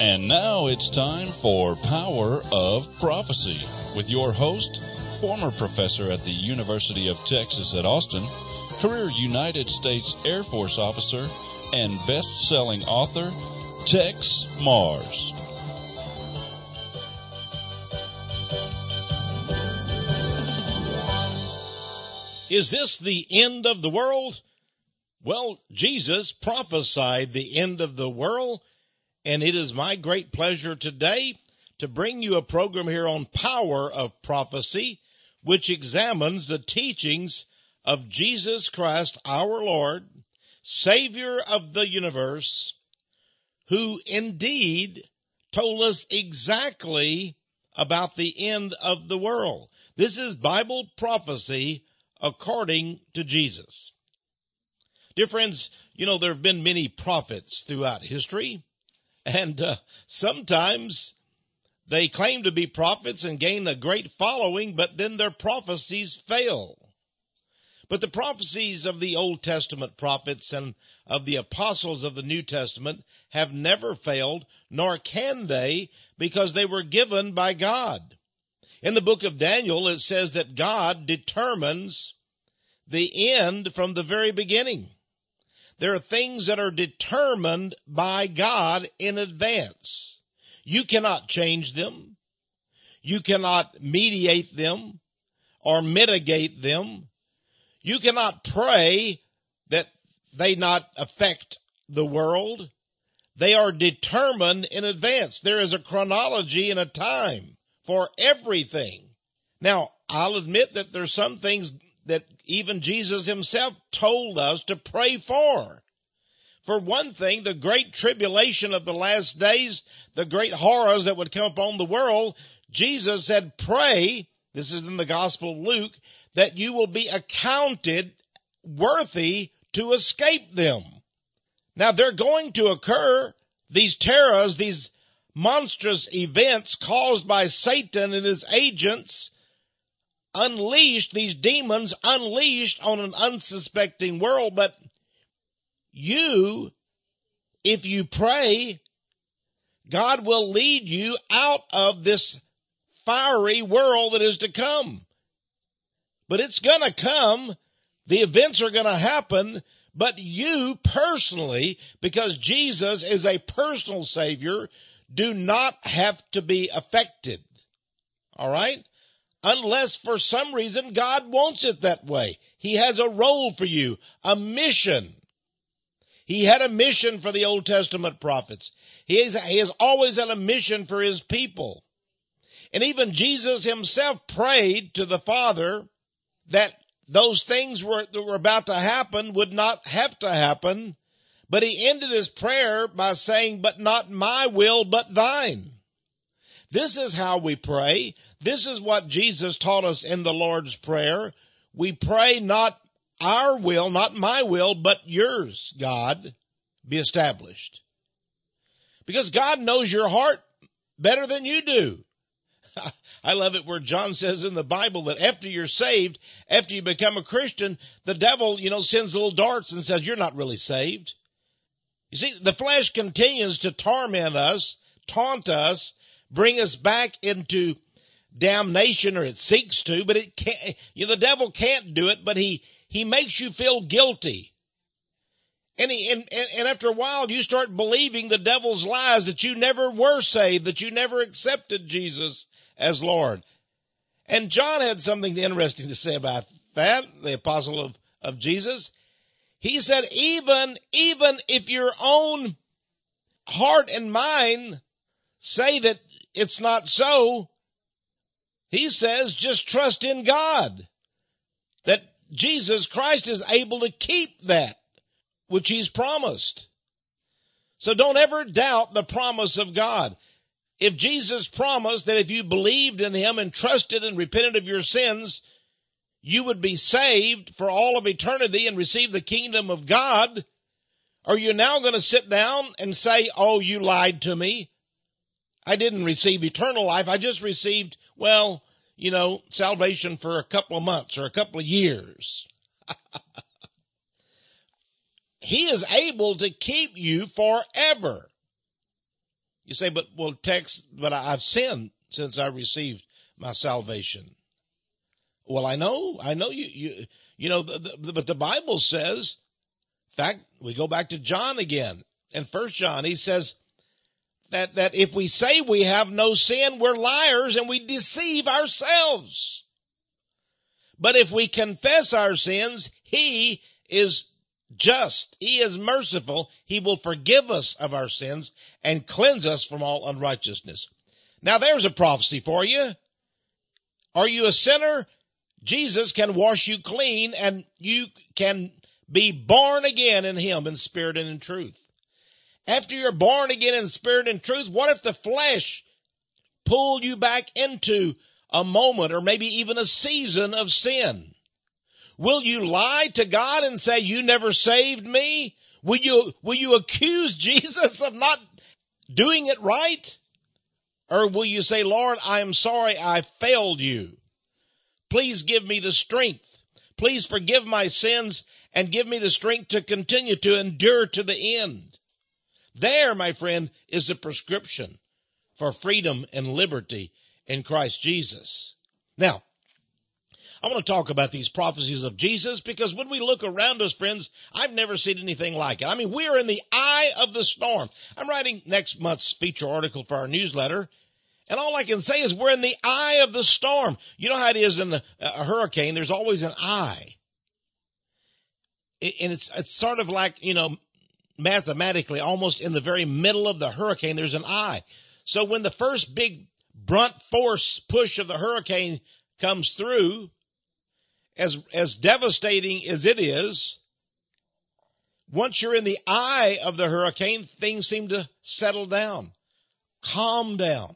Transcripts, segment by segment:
And now it's time for Power of Prophecy with your host, former professor at the University of Texas at Austin, career United States Air Force officer, and best-selling author, Tex Mars. Is this the end of the world? Well, Jesus prophesied the end of the world, and it is my great pleasure today to bring you a program here on Power of Prophecy, which examines the teachings of Jesus Christ, our Lord, Savior of the universe, who indeed told us exactly about the end of the world. This is Bible prophecy according to Jesus. Dear friends, there have been many prophets throughout history, and sometimes they claim to be prophets and gain a great following, but then their prophecies fail. But the prophecies of the Old Testament prophets and of the apostles of the New Testament have never failed, nor can they, because they were given by God. In the book of Daniel, it says that God determines the end from the very beginning. There are things that are determined by God in advance. You cannot change them. You cannot mediate them or mitigate them. You cannot pray that they not affect the world. They are determined in advance. There is a chronology and a time for everything. Now, I'll admit that there's some things that even Jesus himself told us to pray for. For one thing, the great tribulation of the last days, the great horrors that would come upon the world, Jesus said, pray, this is in the Gospel of Luke, that you will be accounted worthy to escape them. Now, they're going to occur, these terrors, these monstrous events caused by Satan and his agents, unleashed, these demons unleashed on an unsuspecting world. But you, if you pray, God will lead you out of this fiery world that is to come. But it's going to come. The events are going to happen. But you personally, because Jesus is a personal Savior, do not have to be affected. All right? Unless for some reason God wants it that way. He has a role for you, a mission. He had a mission for the Old Testament prophets. He has always had a mission for his people. And even Jesus himself prayed to the Father that those things that were about to happen would not have to happen. But he ended his prayer by saying, but not my will, but thine. This is how we pray. This is what Jesus taught us in the Lord's Prayer. We pray not our will, not my will, but yours, God, be established. Because God knows your heart better than you do. I love it where John says in the Bible that after you're saved, after you become a Christian, the devil, sends little darts and says, you're not really saved. You see, the flesh continues to torment us, taunt us, bring us back into damnation, or it seeks to, but it can't. The devil can't do it, but he makes you feel guilty. And after a while, you start believing the devil's lies that you never were saved, that you never accepted Jesus as Lord. And John had something interesting to say about that, the apostle of Jesus. He said, even if your own heart and mind say that it's not so, he says, just trust in God, that Jesus Christ is able to keep that which he's promised. So don't ever doubt the promise of God. If Jesus promised that if you believed in him and trusted and repented of your sins, you would be saved for all of eternity and receive the kingdom of God, are you now going to sit down and say, oh, you lied to me? I didn't receive eternal life. I just received, salvation for a couple of months or a couple of years. He is able to keep you forever. You say, but I've sinned since I received my salvation. Well, I know you know, but the Bible says, in fact, we go back to John again. In 1 John, he says that if we say we have no sin, we're liars and we deceive ourselves. But if we confess our sins, he is just. He is merciful. He will forgive us of our sins and cleanse us from all unrighteousness. Now there's a prophecy for you. Are you a sinner? Jesus can wash you clean and you can be born again in him in spirit and in truth. After you're born again in spirit and truth, what if the flesh pulled you back into a moment or maybe even a season of sin? Will you lie to God and say, you never saved me? Will you accuse Jesus of not doing it right? Or will you say, Lord, I am sorry I failed you. Please give me the strength. Please forgive my sins and give me the strength to continue to endure to the end. There, my friend, is the prescription for freedom and liberty in Christ Jesus. Now, I want to talk about these prophecies of Jesus because when we look around us, friends, I've never seen anything like it. I mean, we're in the eye of the storm. I'm writing next month's feature article for our newsletter, and all I can say is we're in the eye of the storm. You know how it is in a hurricane. There's always an eye. And it's sort of like, you know, mathematically, almost in the very middle of the hurricane, there's an eye. So when the first big brunt force push of the hurricane comes through, as devastating as it is, once you're in the eye of the hurricane, things seem to settle down, calm down.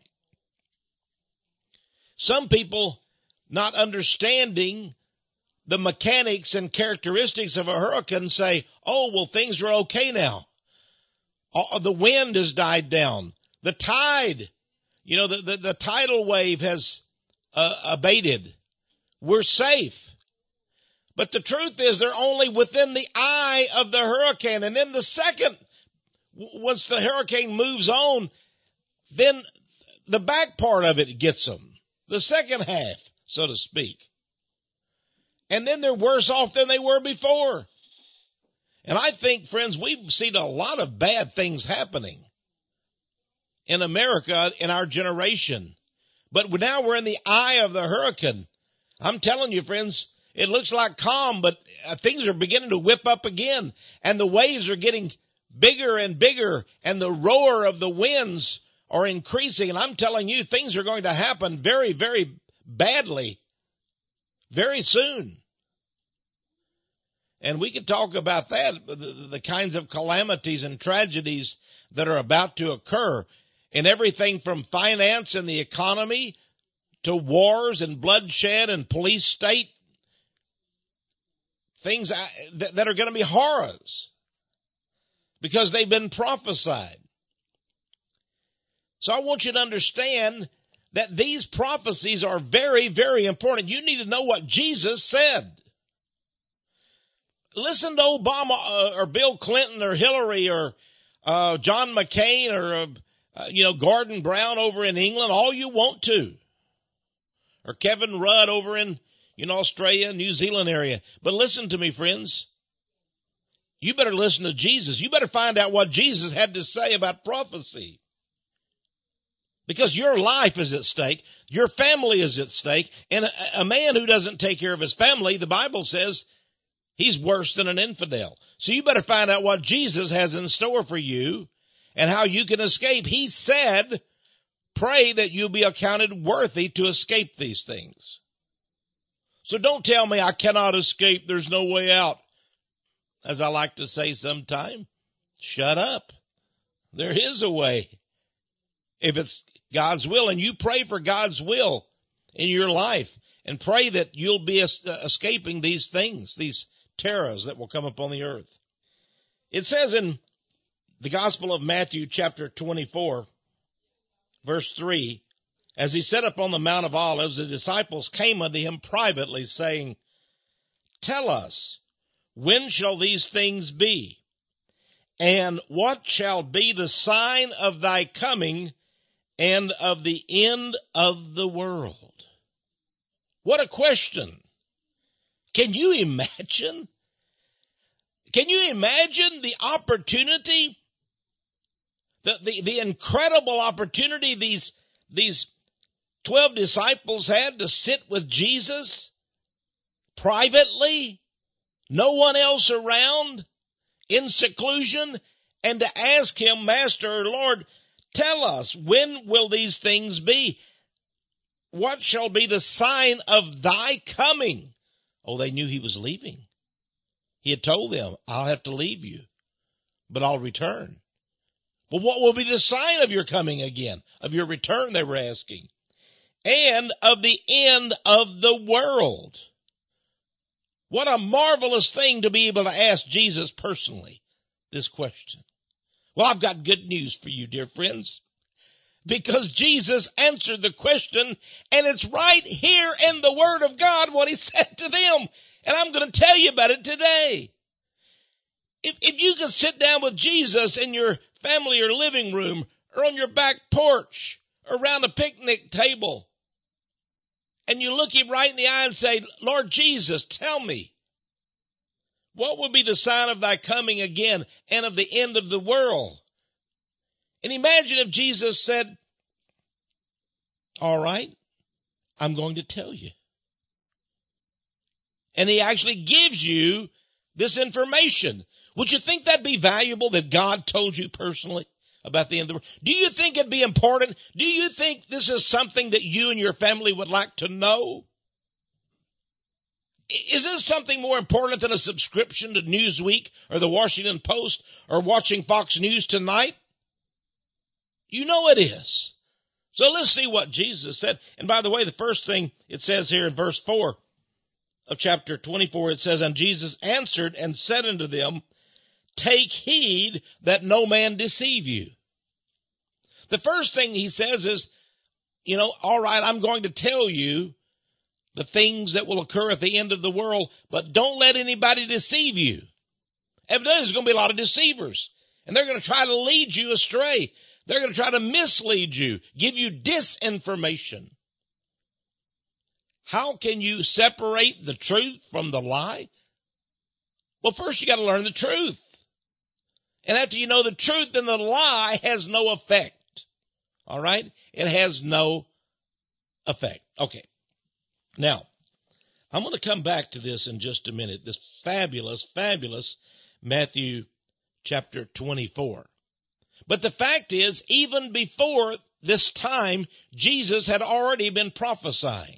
Some people, not understanding the mechanics and characteristics of a hurricane, say, oh, well, things are okay now. The wind has died down. The tide, you know, the tidal wave has abated. We're safe. But the truth is they're only within the eye of the hurricane. And then the second, once the hurricane moves on, then the back part of it gets them. The second half, so to speak. And then they're worse off than they were before. And I think, friends, we've seen a lot of bad things happening in America in our generation. But now we're in the eye of the hurricane. I'm telling you, friends, it looks like calm, but things are beginning to whip up again. And the waves are getting bigger and bigger, and the roar of the winds are increasing. And I'm telling you, things are going to happen very, very badly very soon. And we could talk about that, the kinds of calamities and tragedies that are about to occur in everything from finance and the economy to wars and bloodshed and police state. Things that are going to be horrors because they've been prophesied. So I want you to understand that these prophecies are very, very important. You need to know what Jesus said. Listen to Obama or Bill Clinton or Hillary or John McCain or Gordon Brown over in England all you want to, or Kevin Rudd over in Australia, New Zealand area. But listen to me, friends. You better listen to Jesus. You better find out what Jesus had to say about prophecy. Because your life is at stake. Your family is at stake. And a man who doesn't take care of his family, the Bible says, he's worse than an infidel. So you better find out what Jesus has in store for you and how you can escape. He said, pray that you'll be accounted worthy to escape these things. So don't tell me I cannot escape. There's no way out. As I like to say sometime, shut up. There is a way. If it's God's will, and you pray for God's will in your life and pray that you'll be escaping these things, these terrors that will come upon the earth. It says in the Gospel of Matthew chapter 24, verse 3, as he sat upon the Mount of Olives, the disciples came unto him privately, saying, tell us, when shall these things be? And what shall be the sign of thy coming and of the end of the world? What a question. Can you imagine? Can you imagine the opportunity, the incredible opportunity these 12 disciples had to sit with Jesus privately, no one else around, in seclusion, and to ask him, Master, Lord, tell us, when will these things be? What shall be the sign of thy coming? Oh, they knew he was leaving. He had told them, I'll have to leave you, but I'll return. Well, what will be the sign of your coming again, of your return, they were asking, and of the end of the world? What a marvelous thing to be able to ask Jesus personally this question. Well, I've got good news for you, dear friends, because Jesus answered the question, and it's right here in the Word of God what he said to them. And I'm going to tell you about it today. If you could sit down with Jesus in your family or living room or on your back porch or around a picnic table, and you look him right in the eye and say, Lord Jesus, tell me, what will be the sign of thy coming again and of the end of the world? And imagine if Jesus said, all right, I'm going to tell you. And he actually gives you this information. Would you think that'd be valuable that God told you personally about the end of the world? Do you think it'd be important? Do you think this is something that you and your family would like to know? Is this something more important than a subscription to Newsweek or the Washington Post or watching Fox News tonight? You know it is. So let's see what Jesus said. And by the way, the first thing it says here in verse 4 of chapter 24, it says, and Jesus answered and said unto them, take heed that no man deceive you. The first thing he says is, all right, I'm going to tell you the things that will occur at the end of the world, but don't let anybody deceive you. Evidently, there's going to be a lot of deceivers, and they're going to try to lead you astray. They're going to try to mislead you, give you disinformation. How can you separate the truth from the lie? Well, first you got to learn the truth. And after you know the truth, then the lie has no effect. All right? It has no effect. Okay. Now, I'm going to come back to this in just a minute. This fabulous Matthew chapter 24. But the fact is, even before this time, Jesus had already been prophesying.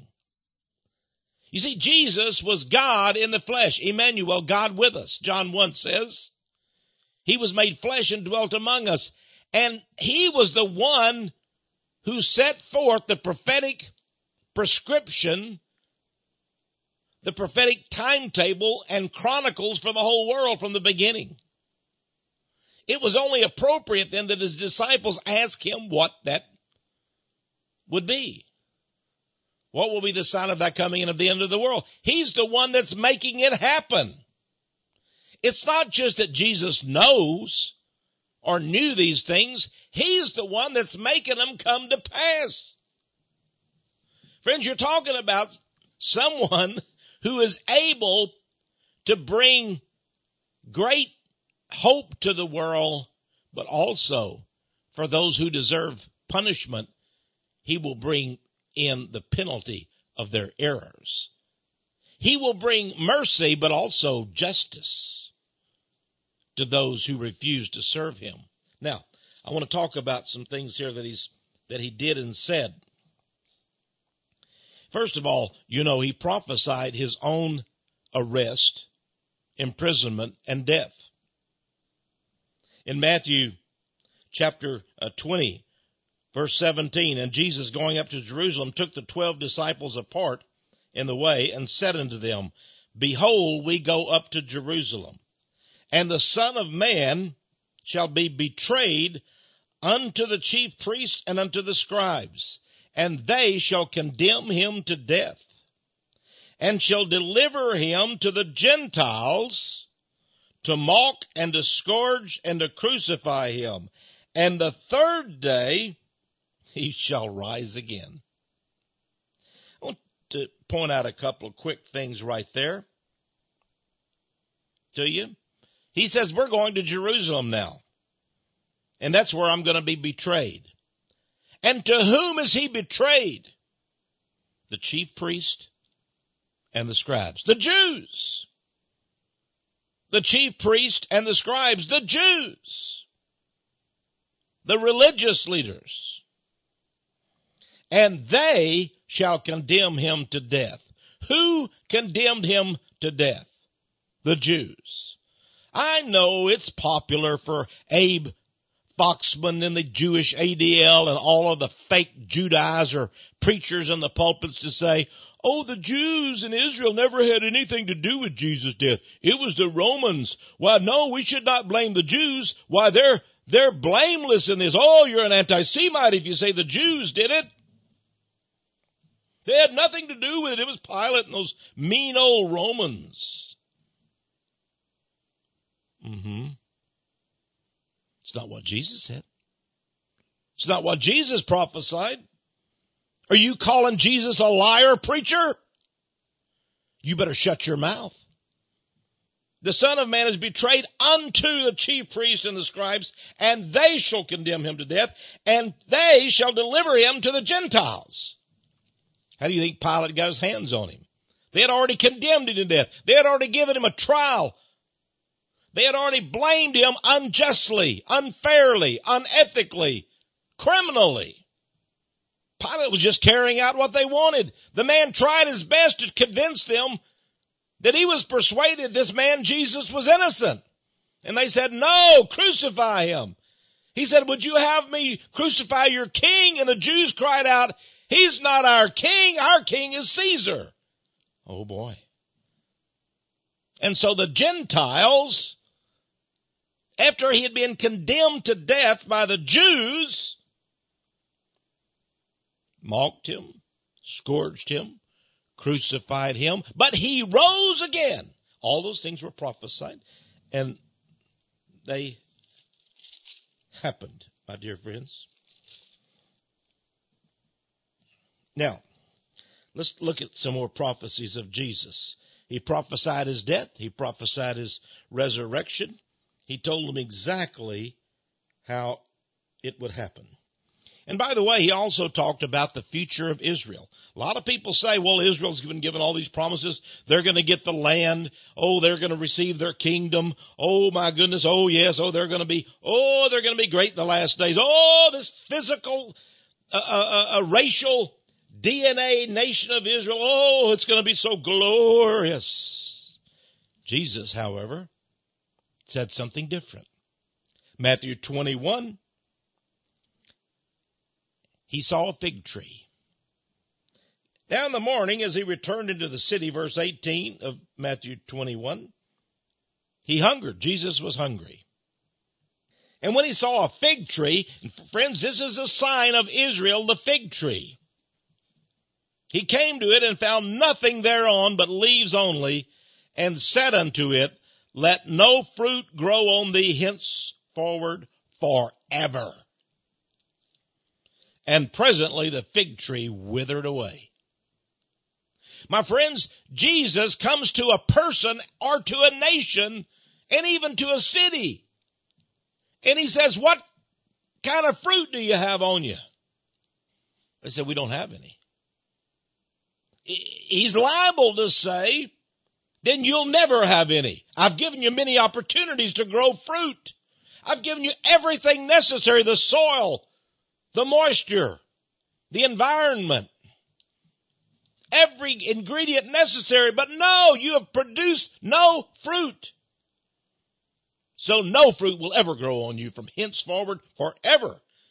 You see, Jesus was God in the flesh, Emmanuel, God with us. John 1 says, he was made flesh and dwelt among us. And he was the one who set forth the prophetic prescription, the prophetic timetable and chronicles for the whole world from the beginning. It was only appropriate then that his disciples ask him what that would be. What will be the sign of thy coming and of the end of the world? He's the one that's making it happen. It's not just that Jesus knows or knew these things. He's the one that's making them come to pass. Friends, you're talking about someone who is able to bring great hope to the world, but also for those who deserve punishment, he will bring in the penalty of their errors. He will bring mercy, but also justice to those who refuse to serve him. Now, I want to talk about some things here that he did and said. First of all, he prophesied his own arrest, imprisonment, and death. In Matthew chapter 20, verse 17, and Jesus going up to Jerusalem took the 12 disciples apart in the way and said unto them, behold, we go up to Jerusalem, and the Son of Man shall be betrayed unto the chief priests and unto the scribes, and they shall condemn him to death, and shall deliver him to the Gentiles to mock and to scourge and to crucify him. And the third day he shall rise again. I want to point out a couple of quick things right there to you. He says, we're going to Jerusalem now. And that's where I'm going to be betrayed. And to whom is he betrayed? The chief priest and the scribes. The Jews. The chief priest and the scribes. The Jews. The religious leaders. And they shall condemn him to death. Who condemned him to death? The Jews. I know it's popular for Abe Foxman and the Jewish ADL and all of the fake Judaizer preachers in the pulpits to say, oh, the Jews in Israel never had anything to do with Jesus' death. It was the Romans. Why, no, we should not blame the Jews. Why, they're blameless in this. Oh, you're an anti-Semite if you say the Jews did it. They had nothing to do with it. It was Pilate and those mean old Romans. It's not what Jesus said. It's not what Jesus prophesied. Are you calling Jesus a liar, preacher? You better shut your mouth. The Son of Man is betrayed unto the chief priests and the scribes, and they shall condemn him to death, and they shall deliver him to the Gentiles. How do you think Pilate got his hands on him? They had already condemned him to death. They had already given him a trial. They had already blamed him unjustly, unfairly, unethically, criminally. Pilate was just carrying out what they wanted. The man tried his best to convince them that he was persuaded this man Jesus was innocent. And they said, no, crucify him. He said, would you have me crucify your king? And the Jews cried out, he's not our king is Caesar. Oh boy. And so the Gentiles, after he had been condemned to death by the Jews, mocked him, scourged him, crucified him, but he rose again. All those things were prophesied, and they happened, my dear friends. Now, let's look at some more prophecies of Jesus. He prophesied his death. He prophesied his resurrection. He told them exactly how it would happen. And by the way, he also talked about the future of Israel. A lot of people say, well, Israel's been given all these promises. They're going to get the land. Oh, they're going to receive their kingdom. Oh, my goodness. Oh, yes. Oh, they're going to be great in the last days. Oh, this physical, racial DNA nation of Israel. Oh, it's going to be so glorious. Jesus, however, said something different. Matthew 21, he saw a fig tree. Now in the morning, as he returned into the city, verse 18 of Matthew 21, he hungered. Jesus was hungry. And when he saw a fig tree, and friends, this is a sign of Israel, the fig tree. He came to it and found nothing thereon but leaves only, and said unto it, let no fruit grow on thee henceforward forever. And presently the fig tree withered away. My friends, Jesus comes to a person or to a nation and even to a city. And he says, what kind of fruit do you have on you? They said, we don't have any. He's liable to say, then you'll never have any. I've given you many opportunities to grow fruit. I've given you everything necessary, the soil, the moisture, the environment, every ingredient necessary, but no, you have produced no fruit. So no fruit will ever grow on you from henceforward forever.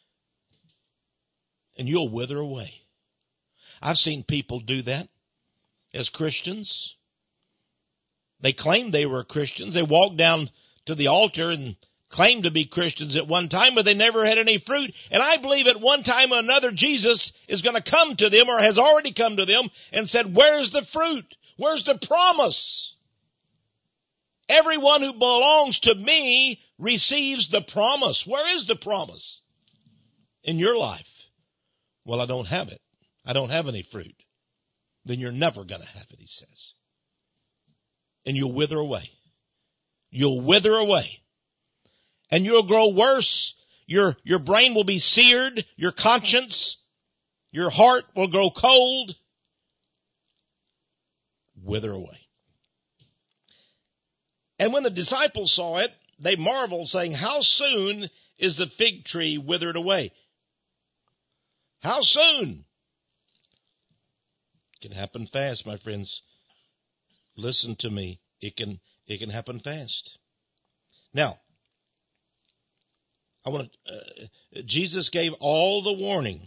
And you'll wither away. I've seen people do that as Christians. They claimed they were Christians. They walked down to the altar and claimed to be Christians at one time, but they never had any fruit. And I believe at one time or another Jesus is going to come to them or has already come to them and said, where's the fruit? Where's the promise? Everyone who belongs to me receives the promise. Where is the promise in your life? Well, I don't have it. I don't have any fruit. Then you're never going to have it, he says. And you'll wither away. You'll wither away. And you'll grow worse. Your brain will be seared. Your conscience, your heart will grow cold. Wither away. And when the disciples saw it, they marveled, saying, how soon is the fig tree withered away? How soon? It can happen fast, my friends. Listen to me. It can happen fast. Now, Jesus gave all the warning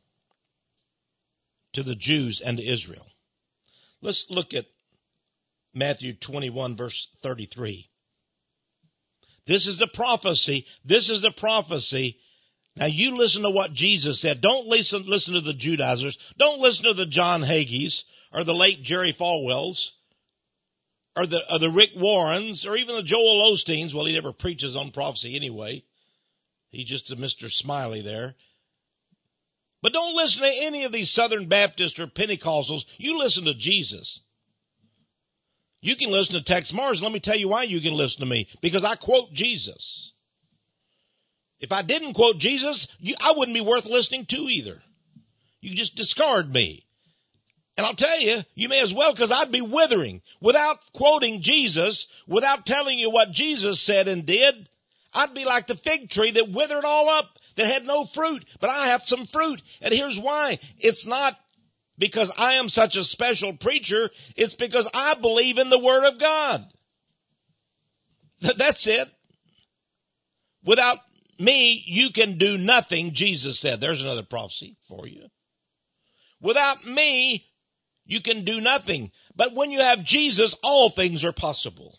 to the Jews and to Israel. Let's look at Matthew 21 verse 33. This is the prophecy. This is the prophecy. Now you listen to what Jesus said. Don't listen to the Judaizers. Don't listen to the John Hagees or the late Jerry Falwells or the Rick Warrens or even the Joel Osteens. Well, he never preaches on prophecy anyway. He's just a Mr. Smiley there. But don't listen to any of these Southern Baptists or Pentecostals. You listen to Jesus. You can listen to Tex Mars. Let me tell you why you can listen to me. Because I quote Jesus. If I didn't quote Jesus, I wouldn't be worth listening to either. You just discard me. And I'll tell you, you may as well, because I'd be withering. Without quoting Jesus, without telling you what Jesus said and did, I'd be like the fig tree that withered all up, that had no fruit. But I have some fruit. And here's why. It's not because I am such a special preacher. It's because I believe in the Word of God. That's it. Without me, you can do nothing, Jesus said. There's another prophecy for you. Without me, you can do nothing. But when you have Jesus, all things are possible.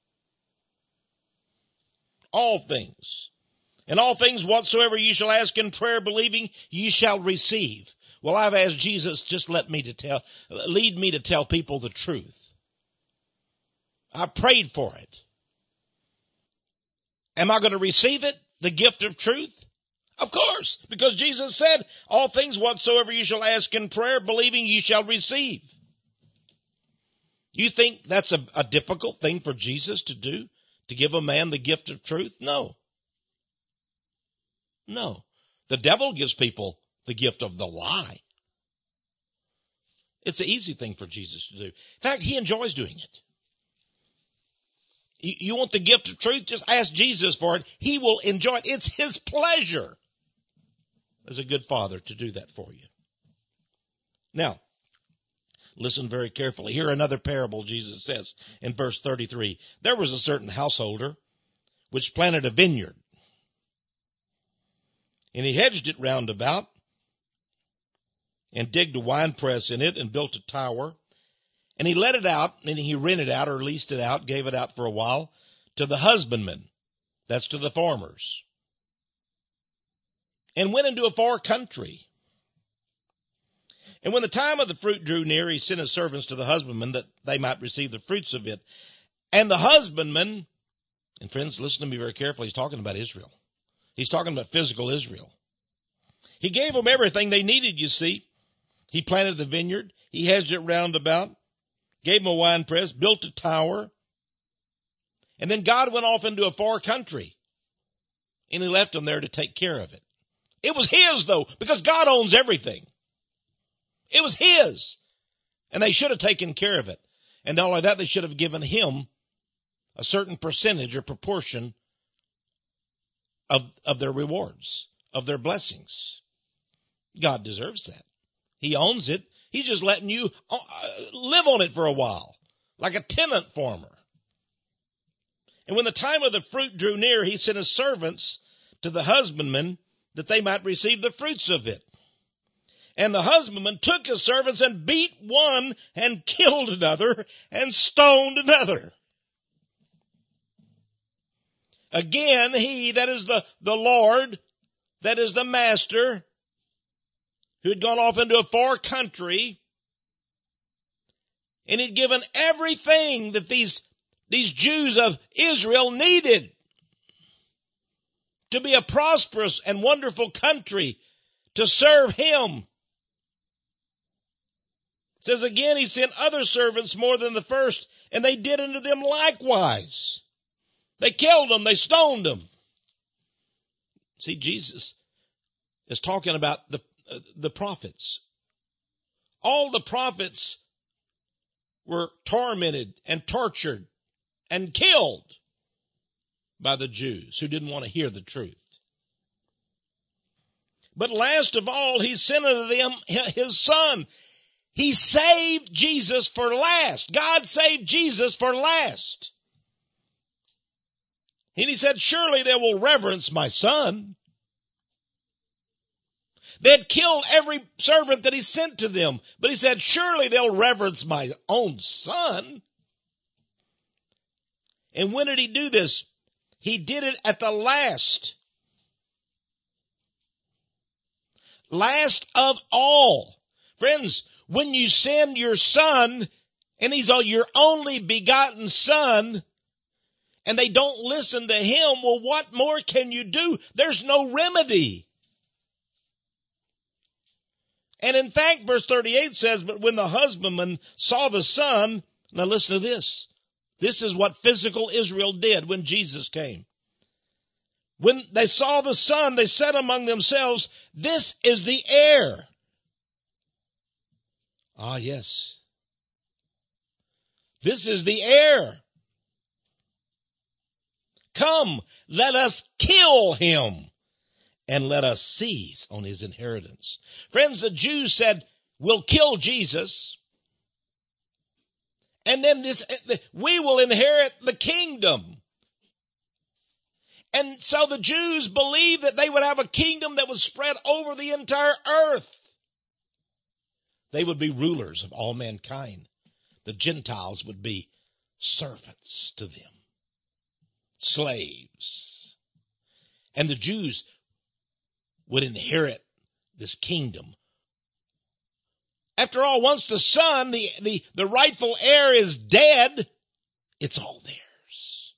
All things. And all things whatsoever you shall ask in prayer, believing, ye shall receive. Well, I've asked Jesus, just lead me to tell people the truth. I prayed for it. Am I going to receive it? The gift of truth? Of course, because Jesus said, all things whatsoever you shall ask in prayer, believing ye shall receive. You think that's a difficult thing for Jesus to do? To give a man the gift of truth? No. No. The devil gives people the gift of the lie. It's an easy thing for Jesus to do. In fact, he enjoys doing it. You want the gift of truth? Just ask Jesus for it. He will enjoy it. It's his pleasure as a good father to do that for you. Now, listen very carefully. Here another parable Jesus says in verse 33. There was a certain householder which planted a vineyard, and he hedged it round about and digged a winepress in it and built a tower. And he let it out, meaning he rented out or leased it out, gave it out for a while, to the husbandmen. That's to the farmers. And went into a far country. And when the time of the fruit drew near, he sent his servants to the husbandmen that they might receive the fruits of it. And the husbandmen, and friends, listen to me very carefully, he's talking about Israel. He's talking about physical Israel. He gave them everything they needed, you see. He planted the vineyard. He hedged it round about. Gave them a winepress, built a tower. And then God went off into a far country. And he left them there to take care of it. It was his, though, because God owns everything. It was his. And they should have taken care of it. And not only that, they should have given him a certain percentage or proportion of their rewards, of their blessings. God deserves that. He owns it. He's just letting you live on it for a while, like a tenant farmer. And when the time of the fruit drew near, he sent his servants to the husbandmen that they might receive the fruits of it. And the husbandman took his servants and beat one and killed another and stoned another. Again, he, that is the Lord, that is the master, who had gone off into a far country, and he'd given everything that these these Jews of Israel needed to be a prosperous and wonderful country to serve him. It says again, he sent other servants more than the first, and they did unto them likewise. They killed them, they stoned them. See, Jesus is talking about the prophets. All the prophets were tormented and tortured and killed by the Jews who didn't want to hear the truth. But last of all, he sent unto them his son. He saved Jesus for last. God saved Jesus for last. And he said, surely they will reverence my son. They had killed every servant that he sent to them. But he said, surely they'll reverence my own son. And when did he do this? He did it at the last. Last of all. Friends, when you send your son, and he's your only begotten son, and they don't listen to him, well, what more can you do? There's no remedy. And in fact, verse 38 says, but when the husbandman saw the son, now listen to this. This is what physical Israel did when Jesus came. When they saw the son, they said among themselves, this is the heir. Ah, yes. This is the heir. Come, let us kill him and let us seize on his inheritance. Friends, the Jews said, we'll kill Jesus, and then we will inherit the kingdom. And so the Jews believed that they would have a kingdom that was spread over the entire earth. They would be rulers of all mankind. The Gentiles would be servants to them, slaves. And the Jews would inherit this kingdom. After all, once the son, the rightful heir, is dead, it's all theirs.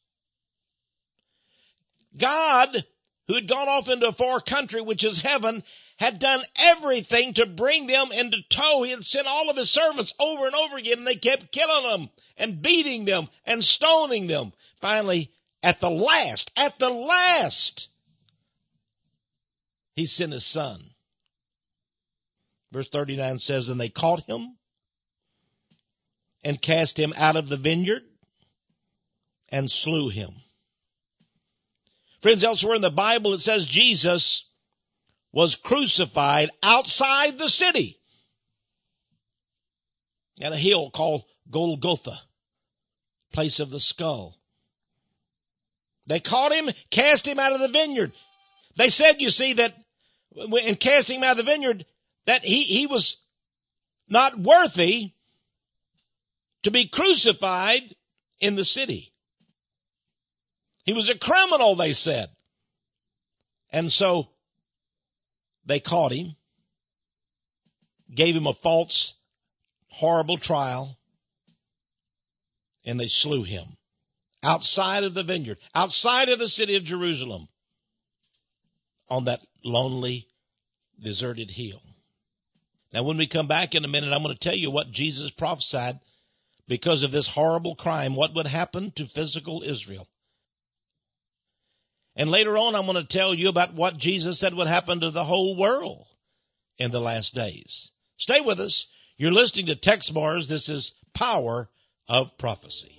God, who had gone off into a far country, which is heaven, had done everything to bring them into tow. He had sent all of his servants over and over again, and they kept killing them and beating them and stoning them. Finally, at the last, he sent his son. Verse 39 says, and they caught him and cast him out of the vineyard and slew him. Friends, elsewhere in the Bible it says Jesus was crucified outside the city at a hill called Golgotha, place of the skull. They caught him, cast him out of the vineyard. They said, you see, that in casting him out of the vineyard, that he was not worthy to be crucified in the city. He was a criminal, they said. And so they caught him, gave him a false, horrible trial, and they slew him outside of the vineyard, outside of the city of Jerusalem, on that lonely, deserted hill. Now, when we come back in a minute, I'm going to tell you what Jesus prophesied because of this horrible crime, what would happen to physical Israel. And later on, I'm going to tell you about what Jesus said would happen to the whole world in the last days. Stay with us. You're listening to Text Bars. This is Power of Prophecy.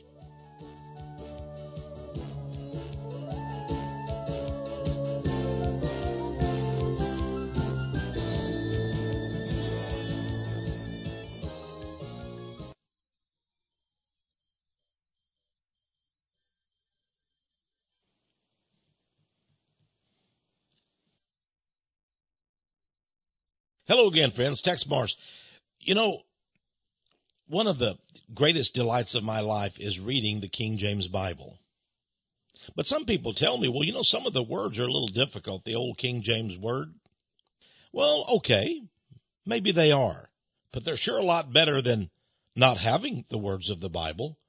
Hello again, friends. Text Bars. You know, one of the greatest delights of my life is reading the King James Bible. But some people tell me, well, you know, some of the words are a little difficult, the old King James word. Well, okay, maybe they are, but they're sure a lot better than not having the words of the Bible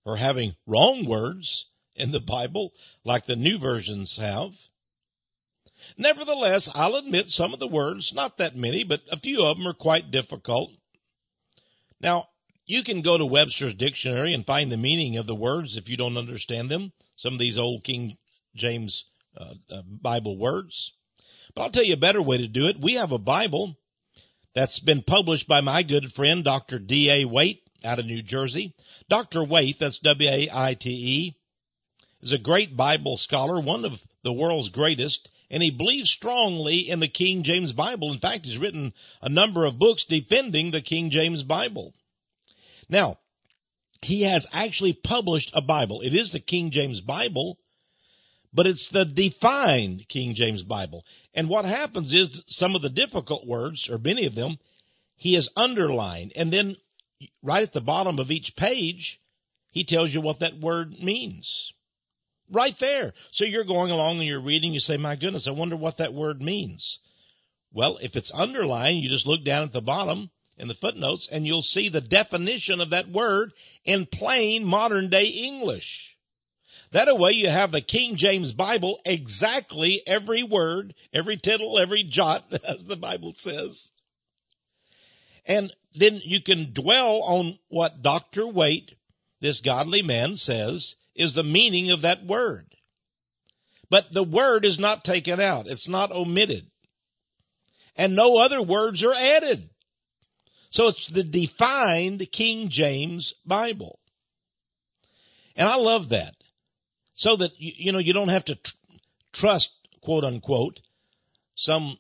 or having wrong words in the Bible like the new versions have. Nevertheless, I'll admit some of the words, not that many, but a few of them are quite difficult. Now, you can go to Webster's dictionary and find the meaning of the words if you don't understand them, some of these old King James Bible words. But I'll tell you a better way to do it. We have a Bible that's been published by my good friend, Dr. D.A. Waite, out of New Jersey. Dr. Waite, that's W-A-I-T-E, is a great Bible scholar, one of the world's greatest, and he believes strongly in the King James Bible. In fact, he's written a number of books defending the King James Bible. Now, he has actually published a Bible. It is the King James Bible, but it's the defined King James Bible. And what happens is some of the difficult words, or many of them, he has underlined. And then right at the bottom of each page, he tells you what that word means. Right there. So you're going along and you're reading, you say, my goodness, I wonder what that word means. Well, if it's underlined, you just look down at the bottom in the footnotes and you'll see the definition of that word in plain modern day English. That way you have the King James Bible, exactly every word, every tittle, every jot, as the Bible says. And then you can dwell on what Dr. Waite, this godly man, says is the meaning of that word. But the word is not taken out. It's not omitted. And no other words are added. So it's the defined King James Bible. And I love that. So that, you don't have to trust, quote unquote, some,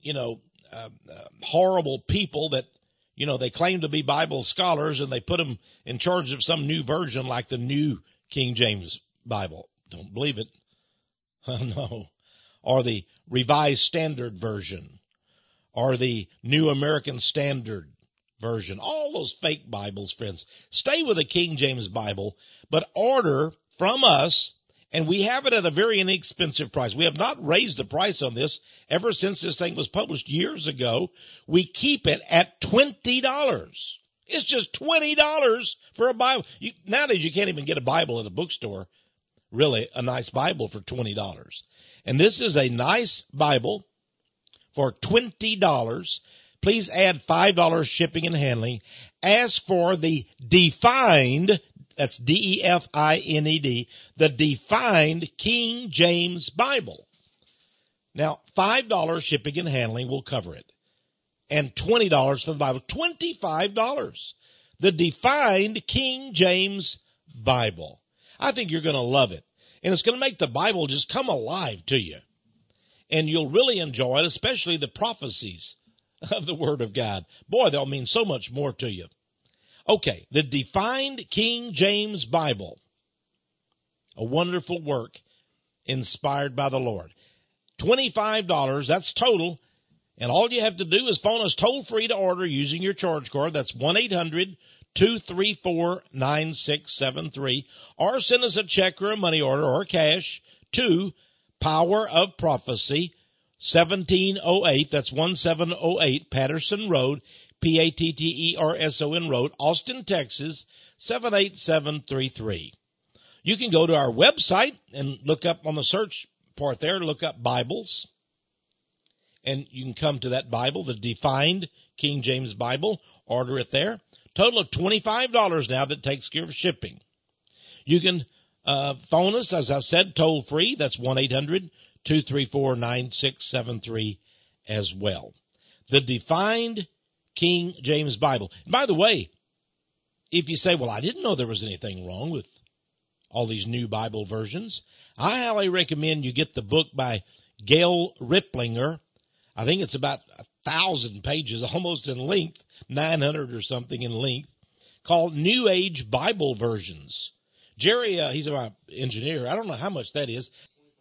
horrible people that, they claim to be Bible scholars and they put them in charge of some new version like the New King James Bible. Don't believe it. No. Or the Revised Standard Version. Or the New American Standard Version. All those fake Bibles, friends. Stay with the King James Bible, but order from us, and we have it at a very inexpensive price. We have not raised the price on this ever since this thing was published years ago. We keep it at $20. It's just $20 for a Bible. Nowadays, you can't even get a Bible at a bookstore, really, a nice Bible for $20. And this is a nice Bible for $20. Please add $5 shipping and handling. Ask for the defined, that's D-E-F-I-N-E-D, the defined King James Bible. Now, $5 shipping and handling will cover it. And $20 for the Bible. $25. The defined King James Bible. I think you're going to love it. And it's going to make the Bible just come alive to you. And you'll really enjoy it, especially the prophecies of the Word of God. Boy, they'll mean so much more to you. Okay, the defined King James Bible. A wonderful work inspired by the Lord. $25, that's total. And all you have to do is phone us toll free to order using your charge card. That's 1-800-234-9673. Or send us a check or a money order or cash to Power of Prophecy, 1708. That's 1708 Patterson Road, P-A-T-T-E-R-S-O-N Road, Austin, Texas, 78733. You can go to our website and look up on the search part there, look up Bibles. And you can come to that Bible, the defined King James Bible, order it there. Total of $25 now that takes care of shipping. You can phone us, as I said, toll free. That's 1-800-234-9673 as well. The defined King James Bible. And by the way, if you say, well, I didn't know there was anything wrong with all these new Bible versions, I highly recommend you get the book by Gail Riplinger. I think it's about 1,000 pages, almost in length, 900 or something in length, called New Age Bible Versions. Jerry, he's our engineer. I don't know how much that is.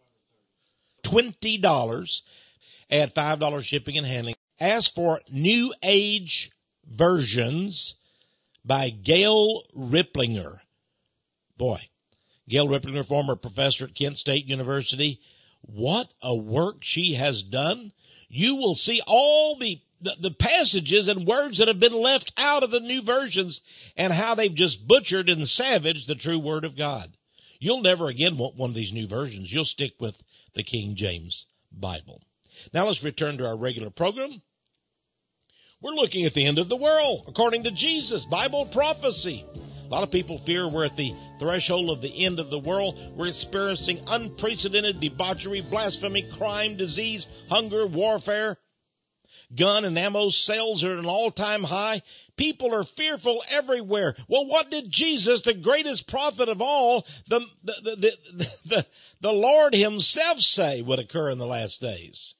$20. Add $5 shipping and handling. Ask for New Age Versions by Gail Riplinger. Boy, Gail Riplinger, former professor at Kent State University. What a work she has done. You will see all the the passages and words that have been left out of the new versions and how they've just butchered and savaged the true Word of God. You'll never again want one of these new versions. You'll stick with the King James Bible. Now let's return to our regular program. We're looking at the end of the world, according to Jesus, Bible prophecy. A lot of people fear we're at the threshold of the end of the world. We're experiencing unprecedented debauchery, blasphemy, crime, disease, hunger, warfare. Gun and ammo sales are at an all-time high. People are fearful everywhere. Well, what did Jesus, the greatest prophet of all, the Lord himself say would occur in the last days?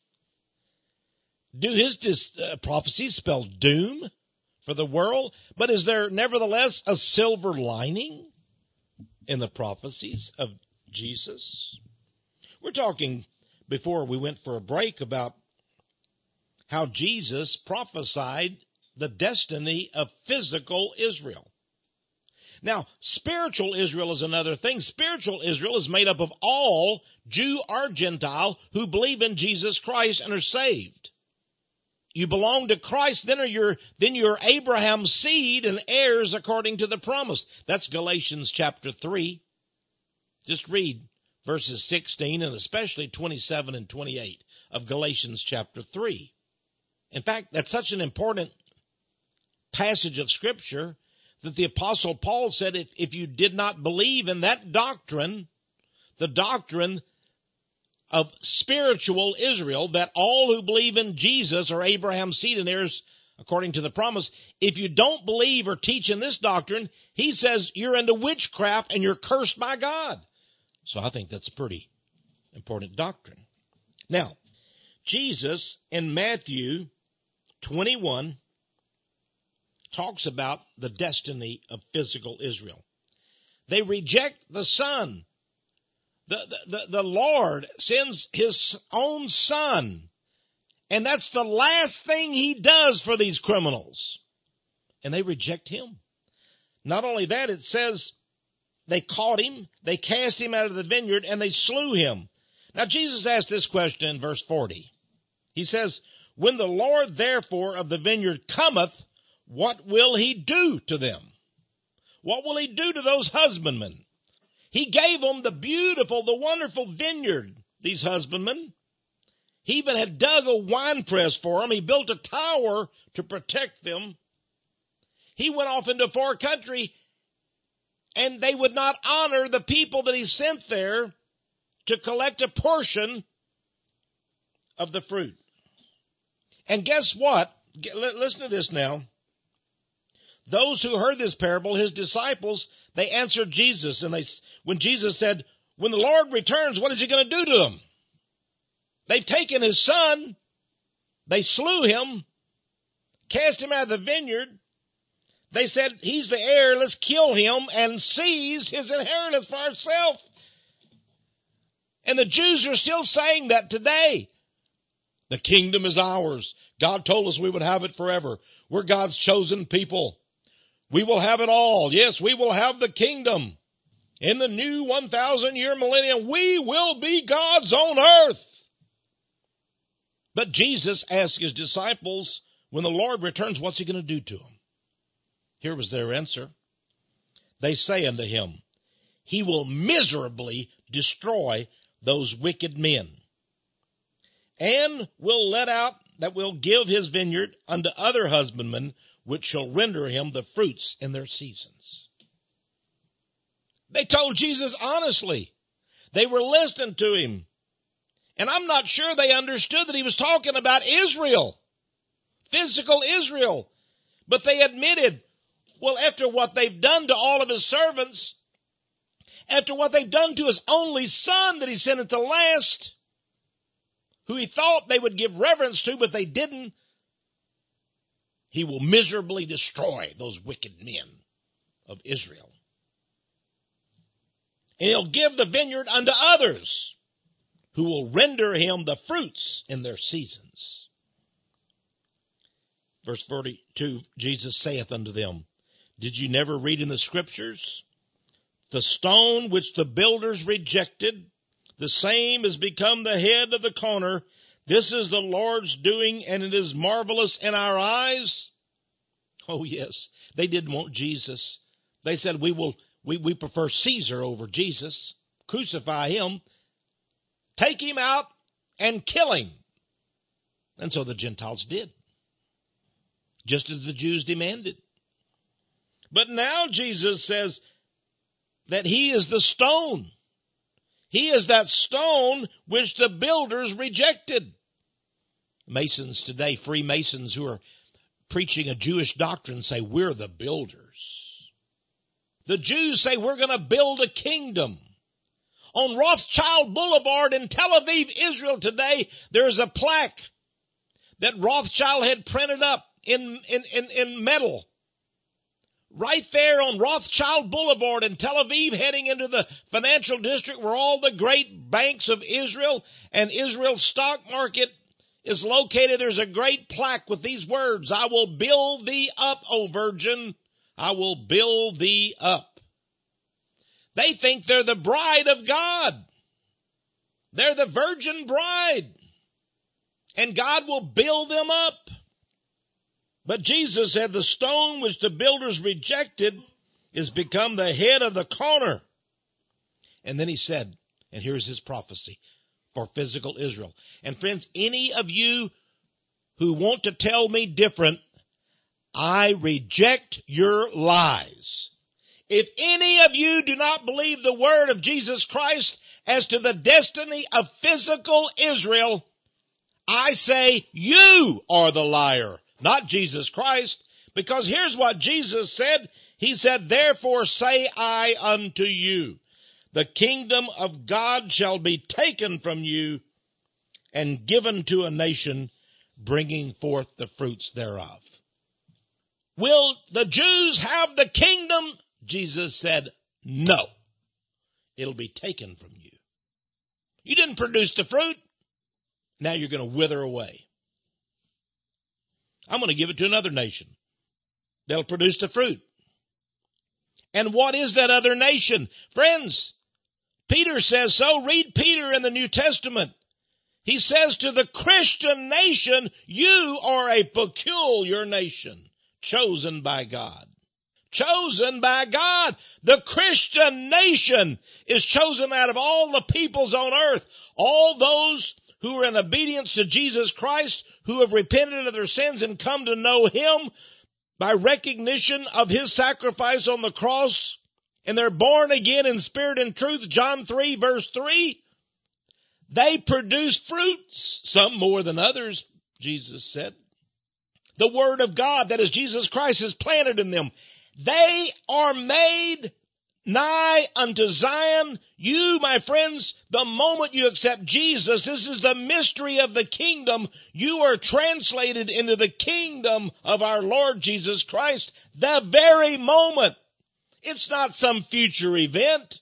Do his prophecies spell doom for the world? But is there nevertheless a silver lining in the prophecies of Jesus? We're talking before we went for a break about how Jesus prophesied the destiny of physical Israel. Now, spiritual Israel is another thing. Spiritual Israel is made up of all, Jew or Gentile, who believe in Jesus Christ and are saved. You belong to Christ, then you're Abraham's seed and heirs according to the promise. That's Galatians chapter 3. Just read verses 16 and especially 27 and 28 of Galatians chapter 3. In fact, that's such an important passage of Scripture that the Apostle Paul said if you did not believe in that doctrine, the doctrine of spiritual Israel, that all who believe in Jesus are Abraham's seed and heirs according to the promise, if you don't believe or teach in this doctrine, he says you're into witchcraft and you're cursed by God. So I think that's a pretty important doctrine. Now, Jesus in Matthew 21 talks about the destiny of physical Israel. They reject the Son. The Lord sends his own Son, and that's the last thing he does for these criminals. And they reject him. Not only that, it says they caught him, they cast him out of the vineyard, and they slew him. Now Jesus asked this question in verse 40. He says, when the Lord therefore of the vineyard cometh, what will he do to them? What will he do to those husbandmen? He gave them the beautiful, the wonderful vineyard, these husbandmen. He even had dug a winepress for them. He built a tower to protect them. He went off into a far country, and they would not honor the people that he sent there to collect a portion of the fruit. And guess what? Listen to this now. Those who heard this parable, his disciples, they answered Jesus. And when Jesus said, when the Lord returns, what is he going to do to them? They've taken his Son. They slew him, cast him out of the vineyard. They said, he's the heir. Let's kill him and seize his inheritance for ourselves. And the Jews are still saying that today. The kingdom is ours. God told us we would have it forever. We're God's chosen people. We will have it all. Yes, we will have the kingdom. In the new 1,000-year millennium, we will be God's on earth. But Jesus asked his disciples, when the Lord returns, what's he going to do to them? Here was their answer. They say unto him, he will miserably destroy those wicked men, and will give his vineyard unto other husbandmen, which shall render him the fruits in their seasons. They told Jesus honestly. They were listening to him. And I'm not sure they understood that he was talking about Israel, physical Israel. But they admitted, well, after what they've done to all of his servants, after what they've done to his only Son that he sent at the last, who he thought they would give reverence to, but they didn't, he will miserably destroy those wicked men of Israel. And he'll give the vineyard unto others, who will render him the fruits in their seasons. Verse 42, Jesus saith unto them, did you never read in the Scriptures? The stone which the builders rejected, the same is become the head of the corner. This is the Lord's doing, and it is marvelous in our eyes. Oh, yes. They didn't want Jesus. They said, we prefer Caesar over Jesus. Crucify him. Take him out and kill him. And so the Gentiles did, just as the Jews demanded. But now Jesus says that he is the stone. He is that stone which the builders rejected. Masons today, Freemasons who are preaching a Jewish doctrine, say we're the builders. The Jews say we're going to build a kingdom. On Rothschild Boulevard in Tel Aviv, Israel today, there's a plaque that Rothschild had printed up in metal. Right there on Rothschild Boulevard in Tel Aviv, heading into the financial district where all the great banks of Israel and Israel's stock market is located, there's a great plaque with these words, I will build thee up, O virgin, I will build thee up. They think they're the bride of God. They're the virgin bride. And God will build them up. But Jesus said the stone which the builders rejected is become the head of the corner. And then he said, and here's his prophecy for physical Israel. And friends, any of you who want to tell me different, I reject your lies. If any of you do not believe the word of Jesus Christ as to the destiny of physical Israel, I say you are the liar, not Jesus Christ. Because here's what Jesus said. He said, therefore say I unto you, the kingdom of God shall be taken from you and given to a nation, bringing forth the fruits thereof. Will the Jews have the kingdom? Jesus said, no. It'll be taken from you. You didn't produce the fruit. Now you're going to wither away. I'm going to give it to another nation. They'll produce the fruit. And what is that other nation? Friends, Peter says so. Read Peter in the New Testament. He says to the Christian nation, you are a peculiar nation, chosen by God. Chosen by God. The Christian nation is chosen out of all the peoples on earth. All those who are in obedience to Jesus Christ, who have repented of their sins and come to know him by recognition of his sacrifice on the cross, and they're born again in spirit and truth. John 3 verse 3. They produce fruits, some more than others, Jesus said. The word of God, that is Jesus Christ, is planted in them. They are made nigh unto Zion. You, my friends, the moment you accept Jesus, this is the mystery of the kingdom. You are translated into the kingdom of our Lord Jesus Christ. The very moment. It's not some future event.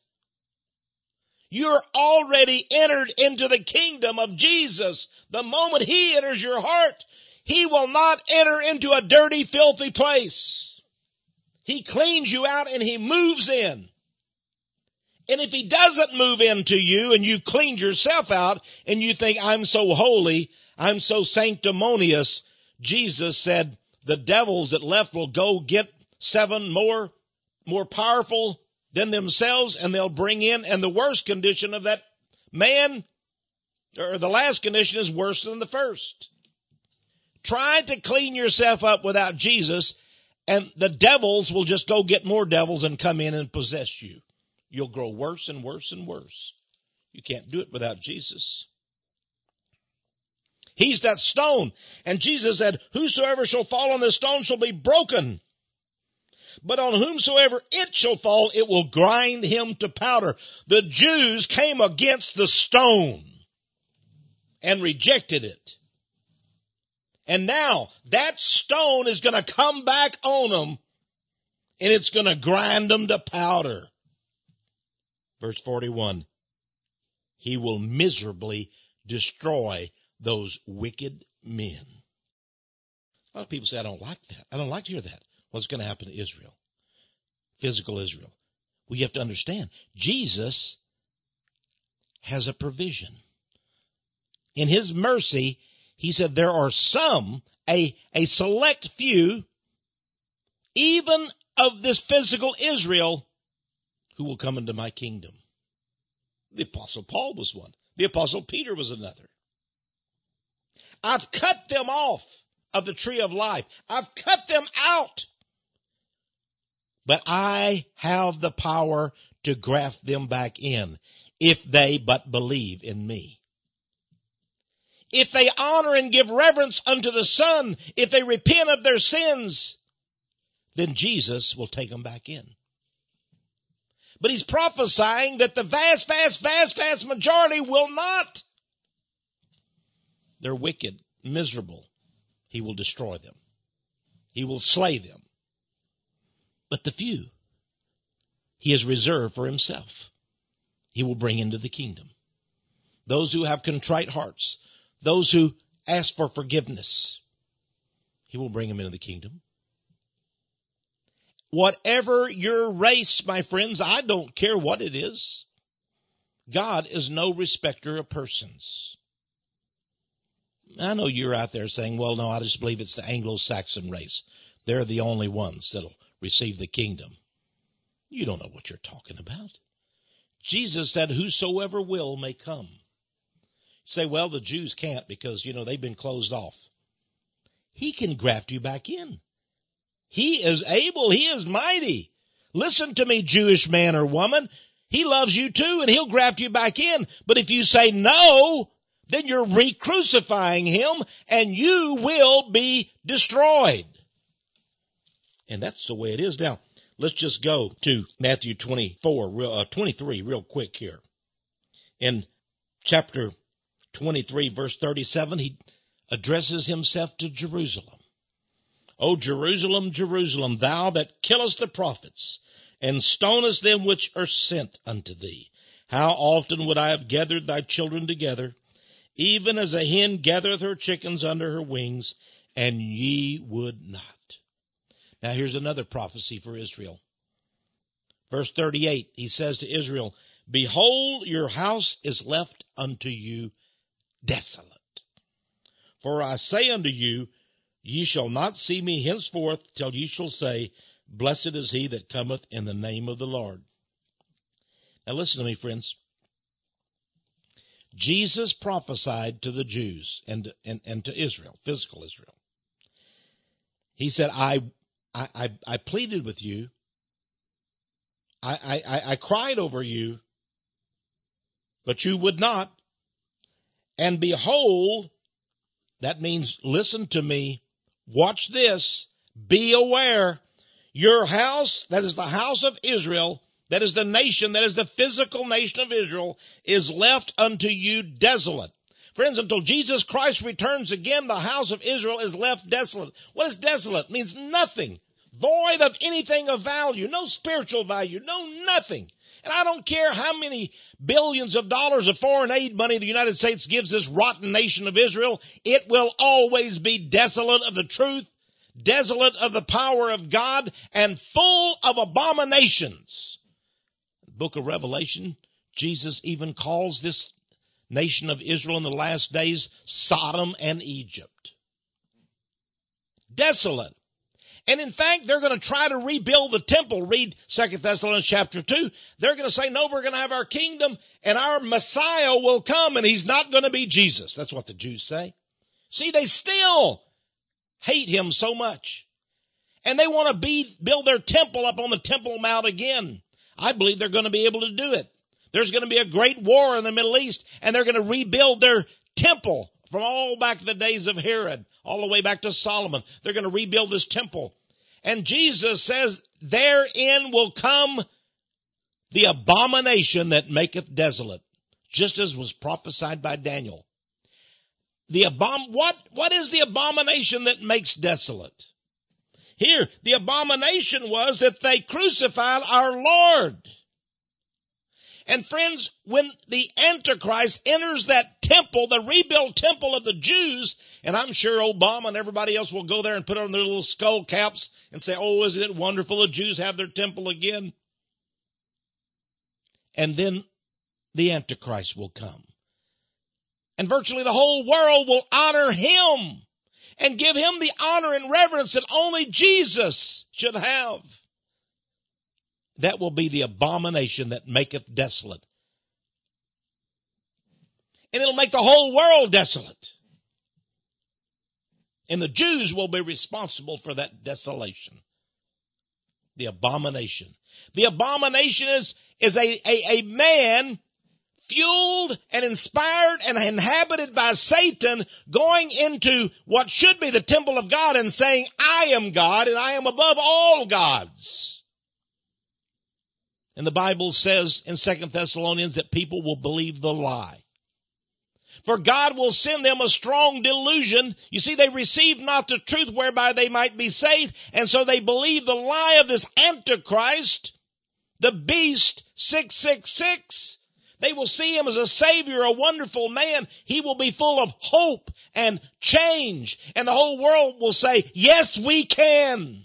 You're already entered into the kingdom of Jesus. The moment he enters your heart, he will not enter into a dirty, filthy place. He cleans you out and he moves in. And if he doesn't move into you and you cleaned yourself out and you think, I'm so holy, I'm so sanctimonious, Jesus said the devils that left will go get 7 more powerful than themselves, and they'll bring in, and the worst condition of that man, or the last condition, is worse than the first. Try to clean yourself up without Jesus, and the devils will just go get more devils and come in and possess you. You'll grow worse and worse and worse. You can't do it without Jesus. He's that stone. And Jesus said, whosoever shall fall on this stone shall be broken. But on whomsoever it shall fall, it will grind him to powder. The Jews came against the stone and rejected it. And now that stone is going to come back on them, and it's going to grind them to powder. Verse 41, he will miserably destroy those wicked men. A lot of people say, I don't like that. I don't like to hear that. What's going to happen to Israel? Physical Israel. Well, you have to understand, Jesus has a provision. in his mercy, he said there are some, a select few, even of this physical Israel, who will come into my kingdom. The Apostle Paul was one. The Apostle Peter was another. I've cut them off of the tree of life. I've cut them out. But I have the power to graft them back in if they but believe in me. If they honor and give reverence unto the Son, if they repent of their sins, then Jesus will take them back in. But he's prophesying that the vast majority will not. They're wicked, miserable. He will destroy them. He will slay them. But the few he has reserved for himself, he will bring into the kingdom. Those who have contrite hearts, those who ask for forgiveness, he will bring them into the kingdom. Whatever your race, my friends, I don't care what it is. God is no respecter of persons. I know you're out there saying, well, no, I just believe it's the Anglo-Saxon race. They're the only ones that'll receive the kingdom. You don't know what you're talking about. Jesus said, whosoever will may come. You say, well, the Jews can't because, they've been closed off. He can graft you back in. He is able. He is mighty. Listen to me, Jewish man or woman. He loves you too, and he'll graft you back in. But if you say no, then you're re-crucifying him, and you will be destroyed. And that's the way it is. Now, let's just go to Matthew 23 real quick here. In chapter 23, verse 37, he addresses himself to Jerusalem. O Jerusalem, Jerusalem, thou that killest the prophets, and stonest them which are sent unto thee. How often would I have gathered thy children together, even as a hen gathereth her chickens under her wings, and ye would not. Now here's another prophecy for Israel. Verse 38, he says to Israel, behold, your house is left unto you desolate. For I say unto you, ye shall not see me henceforth till ye shall say, blessed is he that cometh in the name of the Lord. Now listen to me, friends. Jesus prophesied to the Jews and to Israel, physical Israel. He said, I pleaded with you. I cried over you, but you would not. And behold, that means listen to me. Watch this. Be aware. Your house, that is the house of Israel, that is the nation, that is the physical nation of Israel, is left unto you desolate. Friends, until Jesus Christ returns again, the house of Israel is left desolate. What is desolate? It means nothing. Void of anything of value. No spiritual value. No nothing. And I don't care how many billions of dollars of foreign aid money the United States gives this rotten nation of Israel. It will always be desolate of the truth, desolate of the power of God, and full of abominations. The book of Revelation, Jesus even calls this nation of Israel in the last days Sodom and Egypt. Desolate. And in fact, they're going to try to rebuild the temple. Read 2 Thessalonians chapter 2. They're going to say, no, we're going to have our kingdom and our Messiah will come and he's not going to be Jesus. That's what the Jews say. See, they still hate him so much. And they want to build their temple up on the Temple Mount again. I believe they're going to be able to do it. There's going to be a great war in the Middle East and they're going to rebuild their temple from all back to the days of Herod, all the way back to Solomon. They're going to rebuild this temple. And Jesus says, therein will come the abomination that maketh desolate, just as was prophesied by Daniel. What is the abomination that makes desolate? Here, the abomination was that they crucified our Lord. And friends, when the Antichrist enters that temple, the rebuilt temple of the Jews, and I'm sure Obama and everybody else will go there and put on their little skull caps and say, oh, isn't it wonderful the Jews have their temple again? And then the Antichrist will come. And virtually the whole world will honor him and give him the honor and reverence that only Jesus should have. That will be the abomination that maketh desolate. And it'll make the whole world desolate. And the Jews will be responsible for that desolation. The abomination. The abomination is a man fueled and inspired and inhabited by Satan going into what should be the temple of God and saying, I am God and I am above all gods. And the Bible says in 2 Thessalonians that people will believe the lie. For God will send them a strong delusion. You see, they receive not the truth whereby they might be saved. And so they believe the lie of this Antichrist, the beast 666. They will see him as a savior, a wonderful man. He will be full of hope and change. And the whole world will say, yes, we can.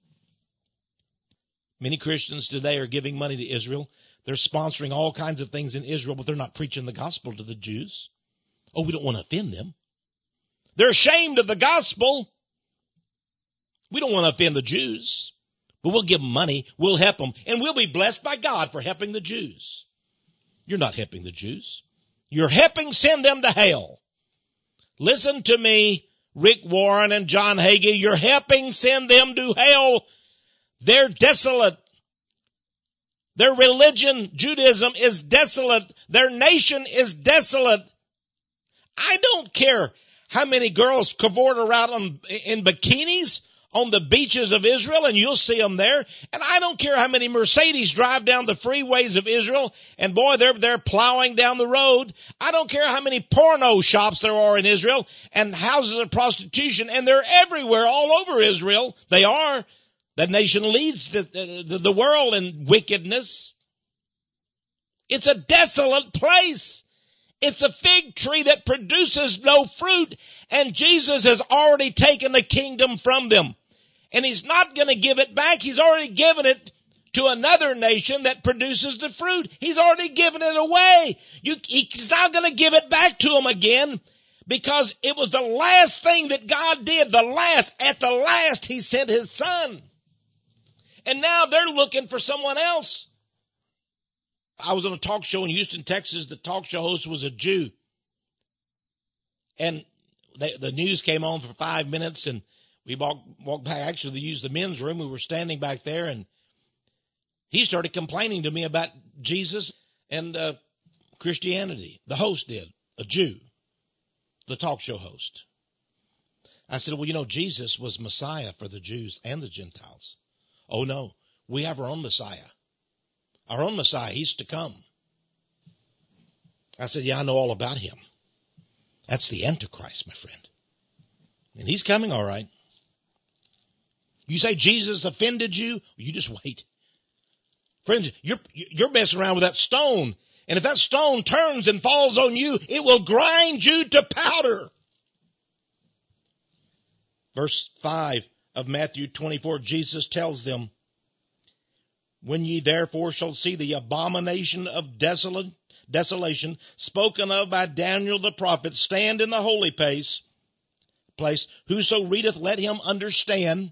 Many Christians today are giving money to Israel. They're sponsoring all kinds of things in Israel, but they're not preaching the gospel to the Jews. Oh, we don't want to offend them. They're ashamed of the gospel. We don't want to offend the Jews, but we'll give them money. We'll help them, and we'll be blessed by God for helping the Jews. You're not helping the Jews. You're helping send them to hell. Listen to me, Rick Warren and John Hagee. You're helping send them to hell. They're desolate. Their religion, Judaism, is desolate. Their nation is desolate. I don't care how many girls cavort around in bikinis on the beaches of Israel, and you'll see them there. And I don't care how many Mercedes drive down the freeways of Israel, and boy, they're plowing down the road. I don't care how many porno shops there are in Israel and houses of prostitution, and they're everywhere, all over Israel. They are. That nation leads the world in wickedness. It's a desolate place. It's a fig tree that produces no fruit, and Jesus has already taken the kingdom from them. And he's not going to give it back. He's already given it to another nation that produces the fruit. He's already given it away. He's not going to give it back to them again, because it was the last thing that God did. At the last, he sent his son. And now they're looking for someone else. I was on a talk show in Houston, Texas. The talk show host was a Jew. And the news came on for 5 minutes, and we walked back. Actually, they used the men's room. We were standing back there, and he started complaining to me about Jesus and Christianity. The host did, a Jew, the talk show host. I said, well, Jesus was Messiah for the Jews and the Gentiles. Oh, no, we have our own Messiah. Our own Messiah, he's to come. I said, yeah, I know all about him. That's the Antichrist, my friend. And he's coming, all right. You say Jesus offended you? You just wait. Friends, you're messing around with that stone. And if that stone turns and falls on you, it will grind you to powder. Verse 5 of Matthew 24, Jesus tells them, when ye therefore shall see the abomination of desolation spoken of by Daniel the prophet stand in the holy place, whoso readeth, let him understand.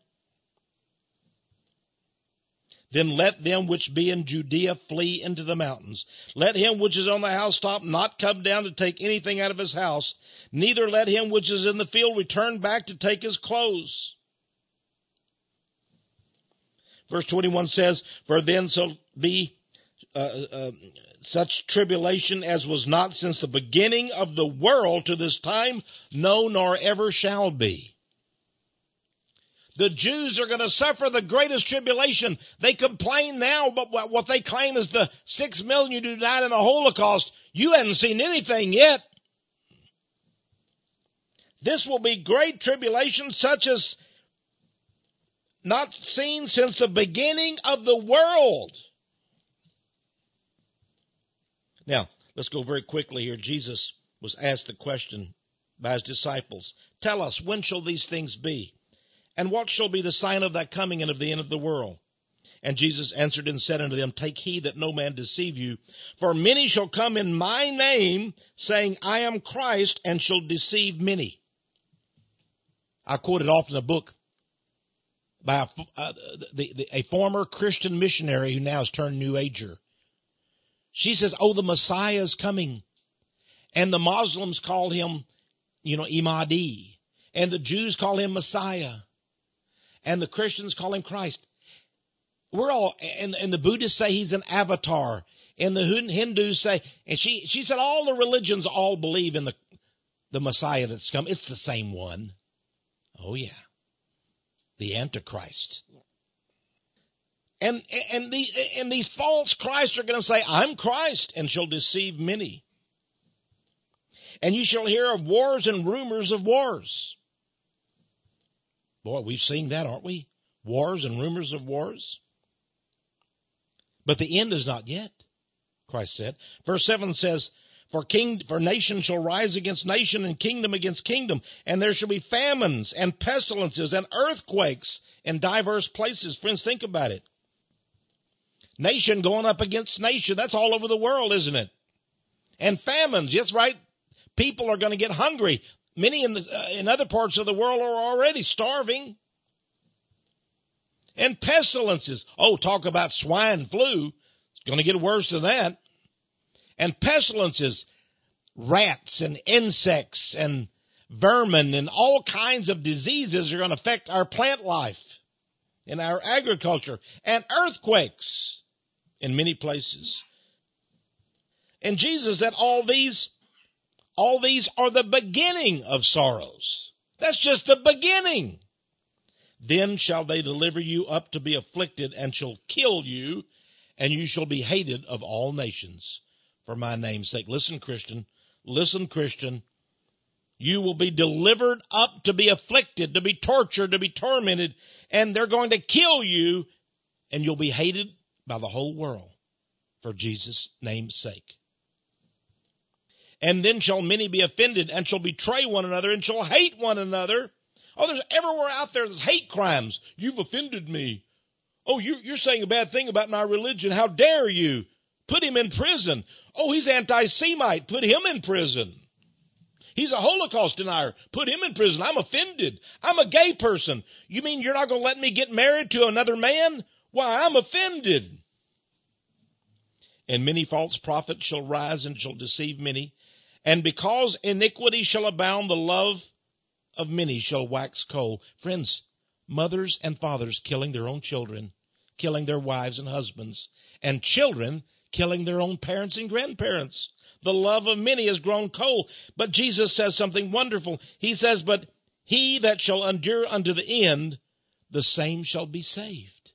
Then let them which be in Judea flee into the mountains. Let him which is on the housetop not come down to take anything out of his house, neither let him which is in the field return back to take his clothes. Verse 21 says, for then shall be such tribulation as was not since the beginning of the world to this time, no, nor ever shall be. The Jews are going to suffer the greatest tribulation. They complain now, but what they claim is the 6 million who died in the Holocaust. You haven't seen anything yet. This will be great tribulation, such as not seen since the beginning of the world. Now, let's go very quickly here. Jesus was asked the question by his disciples. Tell us, when shall these things be? And what shall be the sign of that coming and of the end of the world? And Jesus answered and said unto them, Take heed that no man deceive you. For many shall come in my name, saying, I am Christ, and shall deceive many. I quoted often a book by a former Christian missionary who now has turned New Ager. She says, the Messiah is coming. And the Muslims call him, Imadi. And the Jews call him Messiah. And the Christians call him Christ. We're all, and the Buddhists say he's an avatar. And the Hindus say, and she said all the religions all believe in the Messiah that's come. It's the same one. Oh yeah. The Antichrist. And these false Christs are going to say, I'm Christ, and shall deceive many. And you shall hear of wars and rumors of wars. Boy, we've seen that, aren't we? Wars and rumors of wars. But the end is not yet, Christ said. Verse 7 says, For nation shall rise against nation, and kingdom against kingdom, and there shall be famines and pestilences and earthquakes in diverse places. Friends, think about it. Nation going up against nation. That's all over the world, isn't it? And famines. Yes, right. People are going to get hungry. Many in other parts of the world are already starving. And pestilences. Talk about swine flu. It's going to get worse than that. And pestilences. Rats and insects and vermin and all kinds of diseases are going to affect our plant life and our agriculture. And earthquakes in many places. And Jesus said all these are the beginning of sorrows. That's just the beginning. Then shall they deliver you up to be afflicted, and shall kill you, and you shall be hated of all nations for my name's sake. Listen, Christian. You will be delivered up to be afflicted, to be tortured, to be tormented, and they're going to kill you, and you'll be hated by the whole world for Jesus' name's sake. And then shall many be offended, and shall betray one another, and shall hate one another. There's everywhere out there's hate crimes. You've offended me. You're saying a bad thing about my religion. How dare you? Put him in prison. He's anti-Semite. Put him in prison. He's a Holocaust denier. Put him in prison. I'm offended. I'm a gay person. You mean you're not going to let me get married to another man? Why, I'm offended. And many false prophets shall rise and shall deceive many. And because iniquity shall abound, the love of many shall wax cold. Friends, mothers and fathers killing their own children, killing their wives and husbands, and children killing their own parents and grandparents. The love of many has grown cold. But Jesus says something wonderful. He says, but he that shall endure unto the end, the same shall be saved.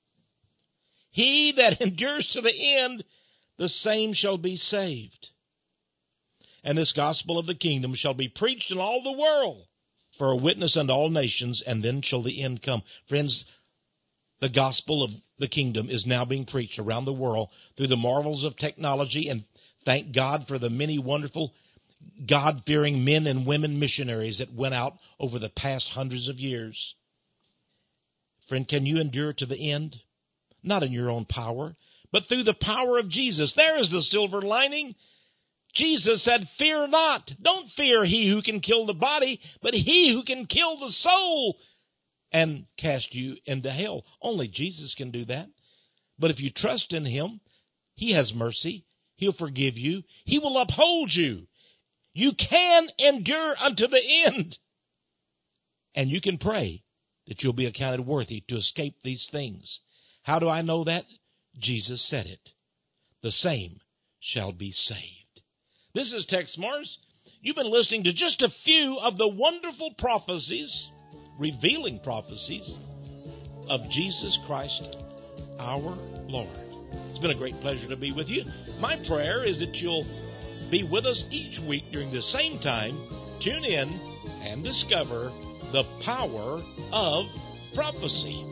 He that endures to the end, the same shall be saved. And this gospel of the kingdom shall be preached in all the world for a witness unto all nations, and then shall the end come. Friends, the gospel of the kingdom is now being preached around the world through the marvels of technology, and thank God for the many wonderful God-fearing men and women missionaries that went out over the past hundreds of years. Friend, can you endure to the end? Not in your own power, but through the power of Jesus. There is the silver lining. Jesus said, fear not. Don't fear he who can kill the body, but he who can kill the soul and cast you into hell. Only Jesus can do that. But if you trust in him, he has mercy. He'll forgive you. He will uphold you. You can endure unto the end. And you can pray that you'll be accounted worthy to escape these things. How do I know that? Jesus said it. The same shall be saved. This is Tex Mars. You've been listening to just a few of the wonderful prophecies, revealing prophecies of Jesus Christ, our Lord. It's been a great pleasure to be with you. My prayer is that you'll be with us each week during the same time. Tune in and discover the power of prophecy.